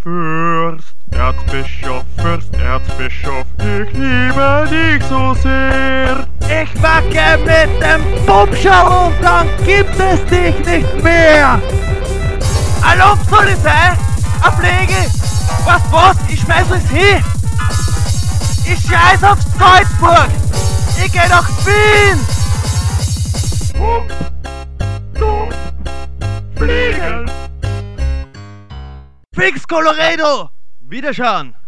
Fürst, Erzbischof, ich liebe dich so sehr. Ich wacke mit dem Bumscher und dann gibt es dich nicht mehr. Hallo, Polizei, eine Pflege. Was, ich schmeiß es hin. Ich scheiß auf Salzburg. Ich geh nach Wien. Fliegen. Fix Colorado. Wiederschauen.